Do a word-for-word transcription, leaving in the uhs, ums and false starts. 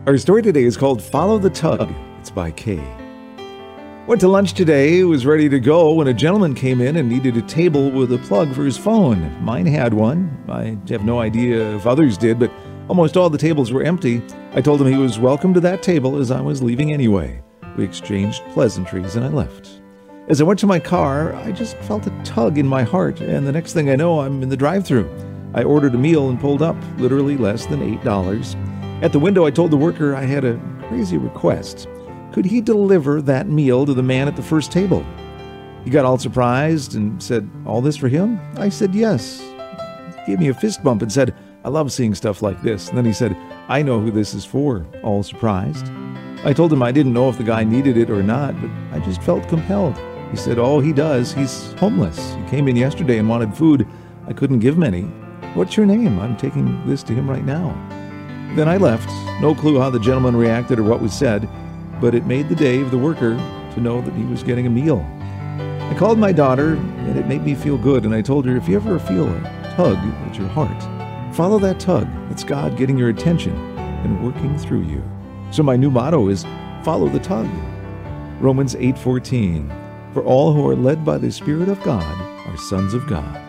Our story today is called Follow the Tug. It's by Kay. Went to lunch today, was ready to go when a gentleman came in and needed a table with a plug for his phone. Mine had one. I have no idea if others did, but almost all the tables were empty. I told him he was welcome to that table as I was leaving anyway. We exchanged pleasantries and I left. As I went to my car, I just felt a tug in my heart, and the next thing I know, I'm in the drive-thru. I ordered a meal and pulled up, literally less than eight dollars. At the window, I told the worker I had a crazy request. Could he deliver that meal to the man at the first table? He got all surprised and said, "All this for him?" I said, "Yes." He gave me a fist bump and said, "I love seeing stuff like this." And then he said, "I know who this is for," all surprised. I told him I didn't know if the guy needed it or not, but I just felt compelled. He said, "Oh, he does. He's homeless. He came in yesterday and wanted food. I couldn't give him any. What's your name? I'm taking this to him right now." Then I left. No clue how the gentleman reacted or what was said, but it made the day of the worker to know that he was getting a meal. I called my daughter, and it made me feel good, and I told her, if you ever feel a tug at your heart, follow that tug. It's God getting your attention and working through you. So my new motto is, follow the tug. Romans eight fourteen, for all who are led by the Spirit of God are sons of God.